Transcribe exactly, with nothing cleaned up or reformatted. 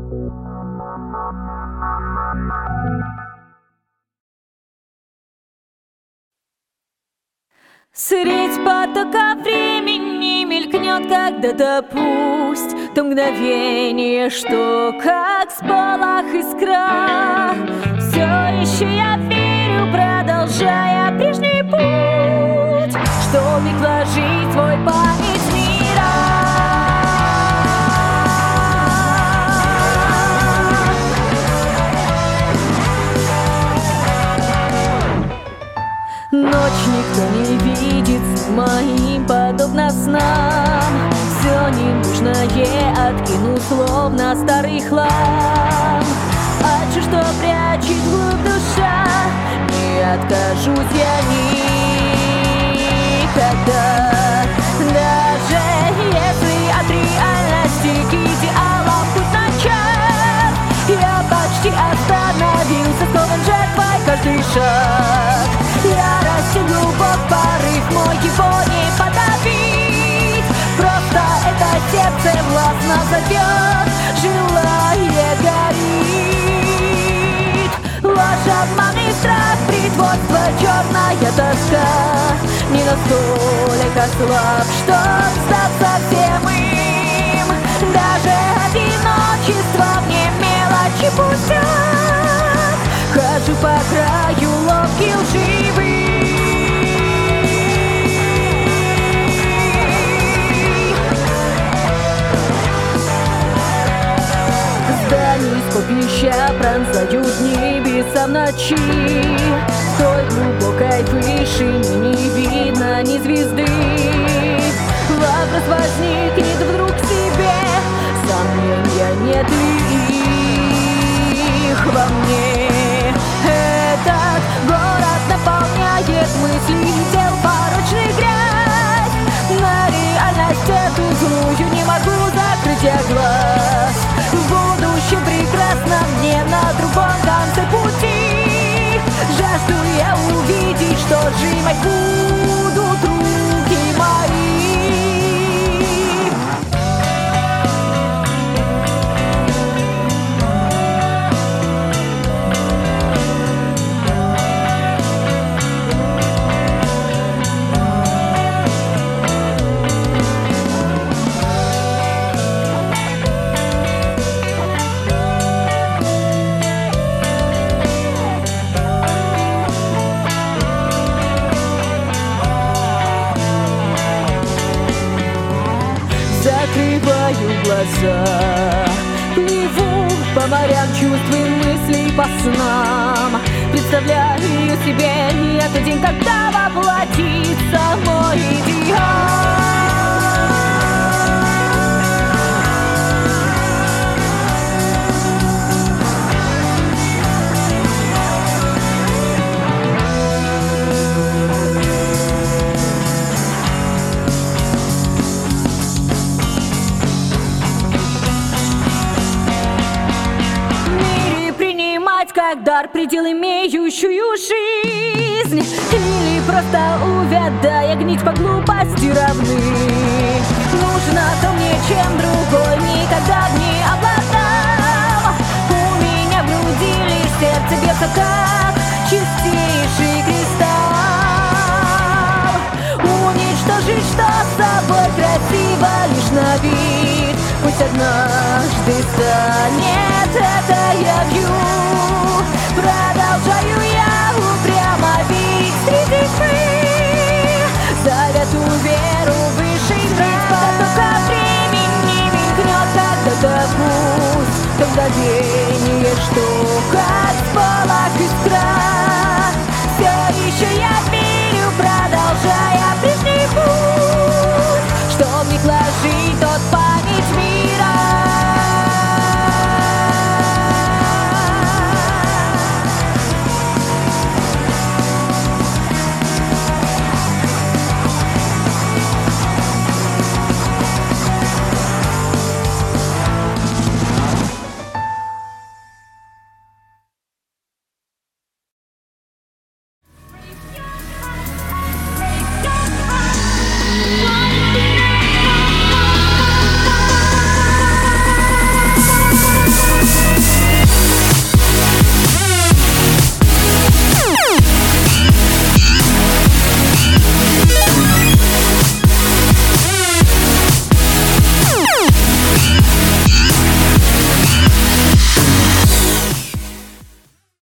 Средь потока времени мелькнет когда-то пусть то мгновение, что как спалах искра. Все еще я верю, продолжая прежний путь, что миг вложить твой память мира. Ночь никто не видит, моим подобно снам. Все ненужное откину, словно старый хлам. Хочу, что прячет глубь душа, не откажусь я никогда. Даже если от реальности к идеалам путь начат, я почти остановился, скован жертвой каждый шаг. Ярости глубок порыв мой, его не подавить. Просто это сердце властно зовет, желание горит. Ложь, обман и страх, притворство, черная тоска. Не настолько слаб, чтоб сдаться всем им. Даже одиночество мне мелочи пустят. Хожу по краю ловки лживый. Здания скопища пронзают небеса в ночи. В той глубокой вышине не видно ни звезды. Вопрос возникнет вдруг в себе, сомнения нет ли их во мне. Этот город наполняет мысли тел порочных грязь. На реальность эту злую не могу закрыть я глаз. В будущем прекрасно мне на другом конце пути. Жажду я увидеть, что сжимать будут руки мои. Закрываю глаза, плыву по морям чувств и мыслей по снам. Представляю себе этот день, когда воплотится мой идеал. Как дар предел имеющую жизнь, или просто увядая гнить по глупости равны. Нужно то мне, чем другой никогда не обладал. У меня в груди лишь сердце бьется, как чистейший кристалл. Уничтожить, что с собой красиво лишь на вид. Пусть однажды станет, это я вью. Продолжаю я упрямо бить среди тьмы. Завету веру высшей средь потока времени мелькнет когда-то пусть. То мгновение, что